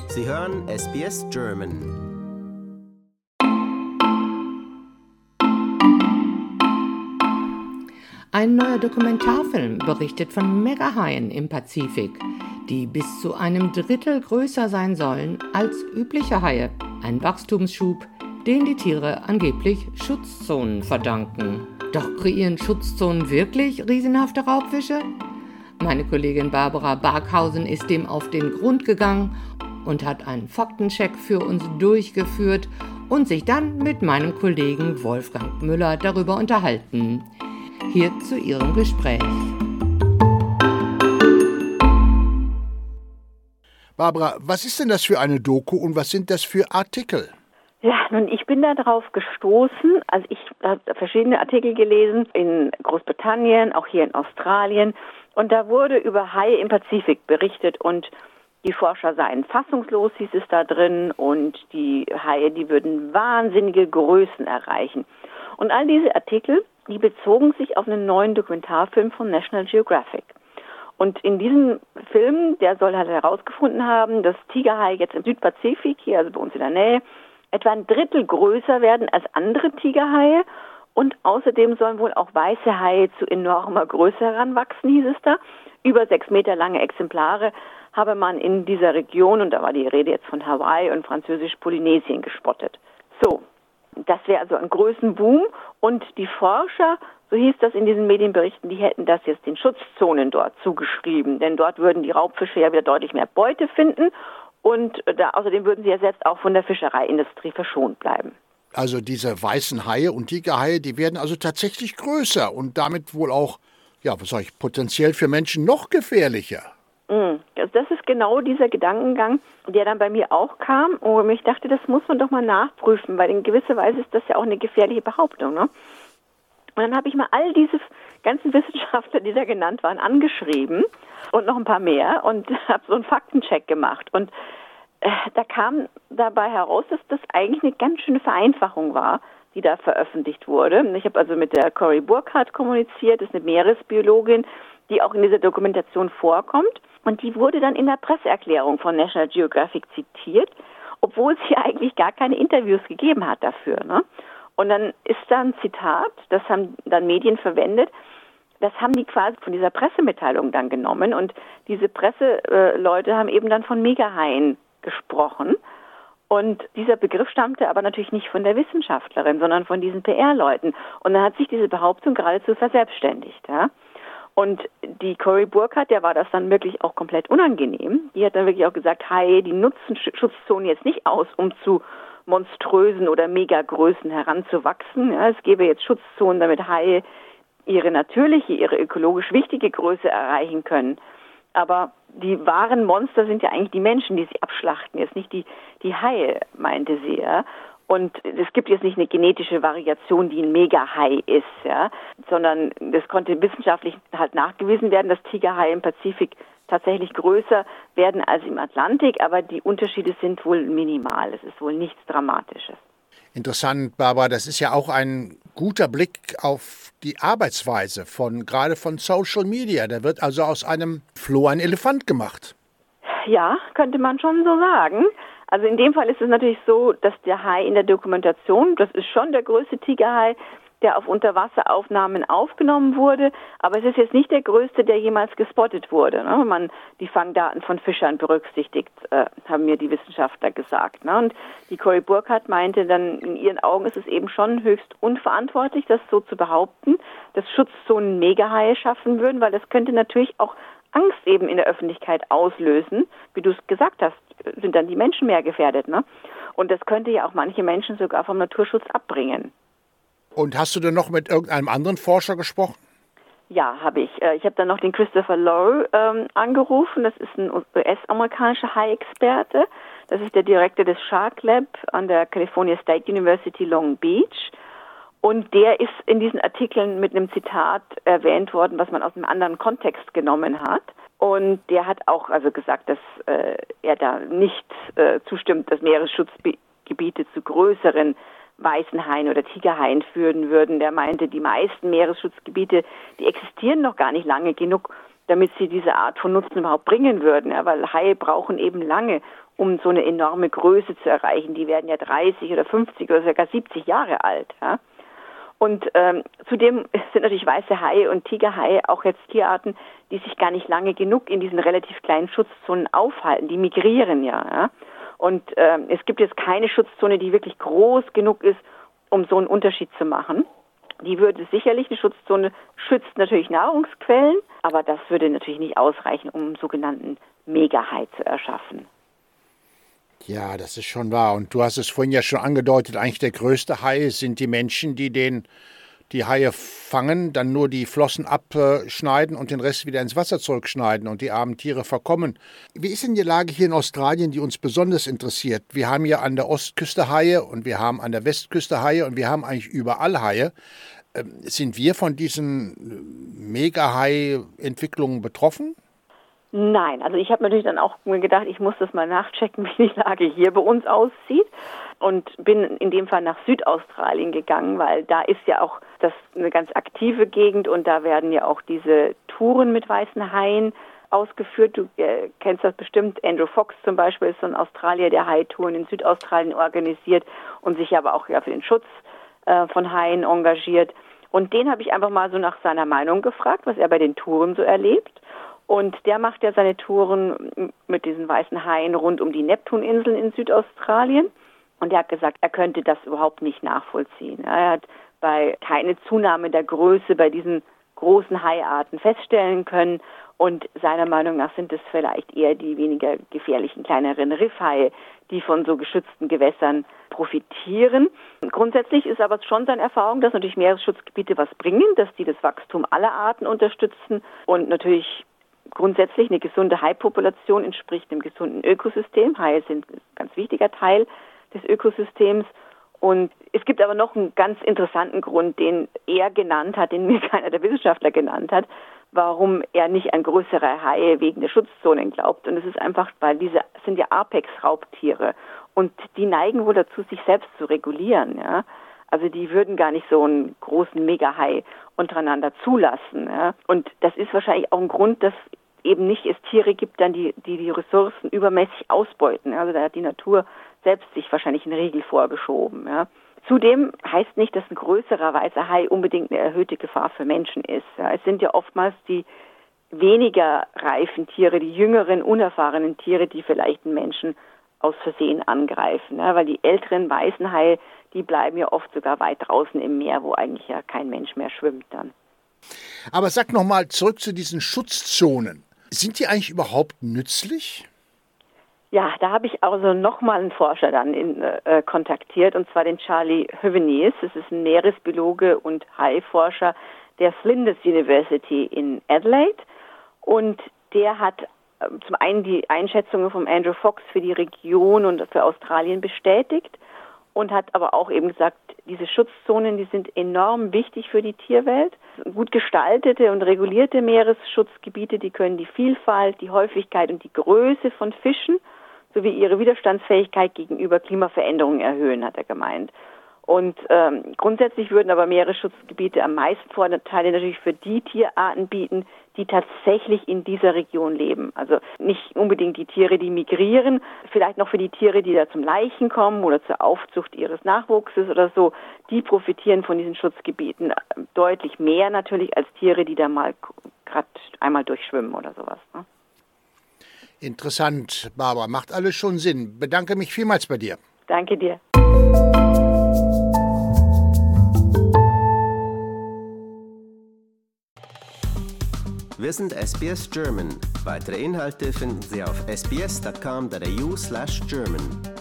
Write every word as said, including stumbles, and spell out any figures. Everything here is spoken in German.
Sie hören S B S German. Ein neuer Dokumentarfilm berichtet von Megahaien im Pazifik, die bis zu einem Drittel größer sein sollen als übliche Haie. Ein Wachstumsschub, den die Tiere angeblich Schutzzonen verdanken. Doch kreieren Schutzzonen wirklich riesenhafte Raubfische? Meine Kollegin Barbara Barkhausen ist dem auf den Grund gegangen und hat einen Faktencheck für uns durchgeführt und sich dann mit meinem Kollegen Wolfgang Müller darüber unterhalten. Hier zu ihrem Gespräch. Barbara, was ist denn das für eine Doku und was sind das für Artikel? Ja, nun, ich bin da drauf gestoßen. Also ich habe verschiedene Artikel gelesen in Großbritannien, auch hier in Australien. Und da wurde über Haie im Pazifik berichtet und die Forscher seien fassungslos, hieß es da drin. Und die Haie, die würden wahnsinnige Größen erreichen. Und all diese Artikel, die bezogen sich auf einen neuen Dokumentarfilm von National Geographic. Und in diesem Film, der soll halt herausgefunden haben, dass Tigerhaie jetzt im Südpazifik, hier also bei uns in der Nähe, etwa ein Drittel größer werden als andere Tigerhaie. Und außerdem sollen wohl auch weiße Haie zu enormer Größe heranwachsen, hieß es da. Über sechs Meter lange Exemplare habe man in dieser Region, und da war die Rede jetzt von Hawaii und Französisch-Polynesien, gespottet. So. Das wäre also ein Größenboom und die Forscher, so hieß das in diesen Medienberichten, die hätten das jetzt den Schutzzonen dort zugeschrieben, denn dort würden die Raubfische ja wieder deutlich mehr Beute finden und da, außerdem würden sie ja selbst auch von der Fischereiindustrie verschont bleiben. Also diese weißen Haie und Tigerhaie, die werden also tatsächlich größer und damit wohl auch, ja, was sag ich, potenziell für Menschen noch gefährlicher. Das ist genau dieser Gedankengang, der dann bei mir auch kam und ich dachte, das muss man doch mal nachprüfen, weil in gewisser Weise ist das ja auch eine gefährliche Behauptung, ne? Und dann habe ich mal all diese ganzen Wissenschaftler, die da genannt waren, angeschrieben und noch ein paar mehr und habe so einen Faktencheck gemacht und äh, da kam dabei heraus, dass das eigentlich eine ganz schöne Vereinfachung war, die da veröffentlicht wurde. Ich habe also mit der Cory Burkhardt kommuniziert, das ist eine Meeresbiologin, die auch in dieser Dokumentation vorkommt. Und die wurde dann in der Presseerklärung von National Geographic zitiert, obwohl sie eigentlich gar keine Interviews gegeben hat dafür, ne? Und dann ist da ein Zitat, das haben dann Medien verwendet, das haben die quasi von dieser Pressemitteilung dann genommen und diese Presseleute haben eben dann von Megahaien gesprochen. Und dieser Begriff stammte aber natürlich nicht von der Wissenschaftlerin, sondern von diesen P R-Leuten. Und dann hat sich diese Behauptung geradezu verselbstständigt, ja. Und die Cory Burkhardt, der war das dann wirklich auch komplett unangenehm. Die hat dann wirklich auch gesagt, Haie, die nutzen Schutzzonen jetzt nicht aus, um zu monströsen oder Megagrößen heranzuwachsen. Ja, es gäbe jetzt Schutzzonen, damit Haie ihre natürliche, ihre ökologisch wichtige Größe erreichen können. Aber die wahren Monster sind ja eigentlich die Menschen, die sie abschlachten, jetzt nicht die, die Haie, meinte sie, ja. Und es gibt jetzt nicht eine genetische Variation, die ein Megahai ist, ja, sondern das konnte wissenschaftlich halt nachgewiesen werden, dass Tigerhaie im Pazifik tatsächlich größer werden als im Atlantik, aber die Unterschiede sind wohl minimal. Es ist wohl nichts Dramatisches. Interessant, Barbara, das ist ja auch ein guter Blick auf die Arbeitsweise von gerade von Social Media. Da wird also aus einem Floh ein Elefant gemacht. Ja, könnte man schon so sagen. Also in dem Fall ist es natürlich so, dass der Hai in der Dokumentation, das ist schon der größte Tigerhai, der auf Unterwasseraufnahmen aufgenommen wurde, aber es ist jetzt nicht der größte, der jemals gespottet wurde, ne? Wenn man die Fangdaten von Fischern berücksichtigt, äh, haben mir die Wissenschaftler gesagt, ne? Und die Cory Burkhardt meinte dann, in ihren Augen ist es eben schon höchst unverantwortlich, das so zu behaupten, dass Schutzzonen Megahaie schaffen würden, weil das könnte natürlich auch Angst eben in der Öffentlichkeit auslösen, wie du es gesagt hast, sind dann die Menschen mehr gefährdet, ne? Und das könnte ja auch manche Menschen sogar vom Naturschutz abbringen. Und hast du denn noch mit irgendeinem anderen Forscher gesprochen? Ja, habe ich. Ich habe dann noch den Christopher Lowe ähm, angerufen. Das ist ein U S-amerikanischer Hai-Experte. Das ist der Direktor des Shark Lab an der California State University Long Beach. Und der ist in diesen Artikeln mit einem Zitat erwähnt worden, was man aus einem anderen Kontext genommen hat. Und der hat auch also gesagt, dass äh, er da nicht äh, zustimmt, dass Meeresschutzgebiete zu größeren weißen Haien oder Tigerhaien führen würden. Der meinte, die meisten Meeresschutzgebiete, die existieren noch gar nicht lange genug, damit sie diese Art von Nutzen überhaupt bringen würden. Ja, weil Haie brauchen eben lange, um so eine enorme Größe zu erreichen. Die werden ja dreißig oder fünfzig oder sogar siebzig Jahre alt. Ja. Und ähm, zudem sind natürlich weiße Haie und Tigerhaie auch jetzt Tierarten, die sich gar nicht lange genug in diesen relativ kleinen Schutzzonen aufhalten. Die migrieren ja. ja. Und ähm, es gibt jetzt keine Schutzzone, die wirklich groß genug ist, um so einen Unterschied zu machen. Die würde sicherlich, eine Schutzzone schützt natürlich Nahrungsquellen, aber das würde natürlich nicht ausreichen, um einen sogenannten Megahai zu erschaffen. Ja, das ist schon wahr. Und du hast es vorhin ja schon angedeutet, eigentlich der größte Hai sind die Menschen, die den, die Haie fangen, dann nur die Flossen abschneiden und den Rest wieder ins Wasser zurückschneiden und die armen Tiere verkommen. Wie ist denn die Lage hier in Australien, die uns besonders interessiert? Wir haben ja an der Ostküste Haie und wir haben an der Westküste Haie und wir haben eigentlich überall Haie. Sind wir von diesen Mega-Hai-Entwicklungen betroffen? Nein, also ich habe natürlich dann auch mir gedacht, ich muss das mal nachchecken, wie die Lage hier bei uns aussieht und bin in dem Fall nach Südaustralien gegangen, weil da ist ja auch das eine ganz aktive Gegend und da werden ja auch diese Touren mit weißen Haien ausgeführt. Du äh, kennst das bestimmt. Andrew Fox zum Beispiel ist so ein Australier, der Haitouren in Südaustralien organisiert und sich aber auch ja für den Schutz äh, von Haien engagiert. Und den habe ich einfach mal so nach seiner Meinung gefragt, was er bei den Touren so erlebt. Und der macht ja seine Touren mit diesen weißen Haien rund um die Neptuninseln in Südaustralien. Und er hat gesagt, er könnte das überhaupt nicht nachvollziehen. Er hat bei keine Zunahme der Größe bei diesen großen Haiarten feststellen können. Und seiner Meinung nach sind es vielleicht eher die weniger gefährlichen, kleineren Riffhaie, die von so geschützten Gewässern profitieren. Grundsätzlich ist aber schon seine Erfahrung, dass natürlich Meeresschutzgebiete was bringen, dass die das Wachstum aller Arten unterstützen und natürlich grundsätzlich eine gesunde Haipopulation entspricht einem gesunden Ökosystem. Haie sind ein ganz wichtiger Teil des Ökosystems. Und es gibt aber noch einen ganz interessanten Grund, den er genannt hat, den mir keiner der Wissenschaftler genannt hat, warum er nicht an größere Haie wegen der Schutzzonen glaubt. Und es ist einfach, weil diese sind ja Apex-Raubtiere und die neigen wohl dazu, sich selbst zu regulieren. Ja? Also die würden gar nicht so einen großen Megahai untereinander zulassen. Ja? Und das ist wahrscheinlich auch ein Grund, dass eben nicht es Tiere gibt, dann die, die die Ressourcen übermäßig ausbeuten. Also da hat die Natur selbst sich wahrscheinlich einen Riegel vorgeschoben. Ja. Zudem heißt nicht, dass ein größerer weißer Hai unbedingt eine erhöhte Gefahr für Menschen ist. Ja. Es sind ja oftmals die weniger reifen Tiere, die jüngeren, unerfahrenen Tiere, die vielleicht einen Menschen aus Versehen angreifen. Ja. Weil die älteren weißen Haie, die bleiben ja oft sogar weit draußen im Meer, wo eigentlich ja kein Mensch mehr schwimmt dann. Aber sag noch mal zurück zu diesen Schutzzonen. Sind die eigentlich überhaupt nützlich? Ja, da habe ich also nochmal einen Forscher dann in, äh, kontaktiert, und zwar den Charlie Huveniers. Das ist ein Meeresbiologe und Haiforscher der Flinders University in Adelaide. Und der hat äh, zum einen die Einschätzungen von Andrew Fox für die Region und für Australien bestätigt und hat aber auch eben gesagt, diese Schutzzonen, die sind enorm wichtig für die Tierwelt. Gut gestaltete und regulierte Meeresschutzgebiete, die können die Vielfalt, die Häufigkeit und die Größe von Fischen sowie ihre Widerstandsfähigkeit gegenüber Klimaveränderungen erhöhen, hat er gemeint. Und ähm, grundsätzlich würden aber Meeresschutzgebiete am meisten Vorteile natürlich für die Tierarten bieten, die tatsächlich in dieser Region leben. Also nicht unbedingt die Tiere, die migrieren, vielleicht noch für die Tiere, die da zum Laichen kommen oder zur Aufzucht ihres Nachwuchses oder so. Die profitieren von diesen Schutzgebieten deutlich mehr natürlich als Tiere, die da mal gerade einmal durchschwimmen oder sowas. Ne? Interessant, Barbara. Macht alles schon Sinn. Bedanke mich vielmals bei dir. Danke dir. Wir sind S B S German. Weitere Inhalte finden Sie auf s b s dot com dot a u slash German.